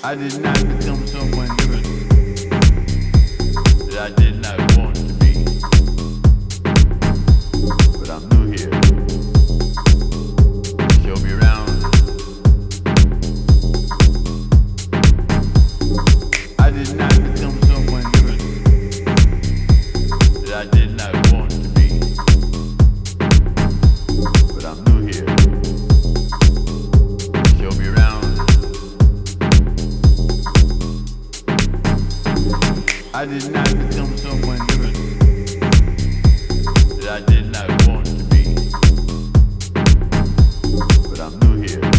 I did not become someone different that I did not want to be, but I'm new here. Show me around. I did not become someone different that I did not want to be, but I'm new here. Show me around. I did not become someone different that I did not want to be, but I'm new here.